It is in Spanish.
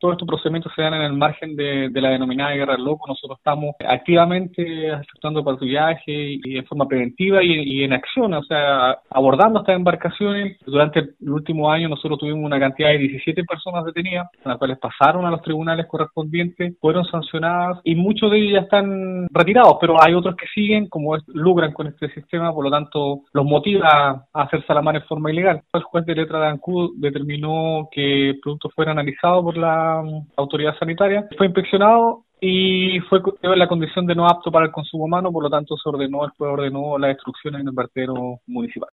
todos estos procedimientos se dan en el margen de la denominada guerra del loco. Nosotros estamos activamente efectuando patrullaje y en forma preventiva y en acción, o sea, abordando estas embarcaciones. Durante el último año nosotros tuvimos una cantidad de 17 personas detenidas, las cuales pasaron a los tribunales correspondientes, fueron sancionadas y muchos de ellos ya están retirados, pero hay otros que siguen, como lucran con este sistema, por lo tanto los motiva a hacer salamar en forma ilegal. El juez de letra de Ancud determinó que el producto fuera analizado por la autoridad sanitaria, fue inspeccionado y quedó en la condición de no apto para el consumo humano, por lo tanto el juez ordenó la destrucción en el vertedero municipal.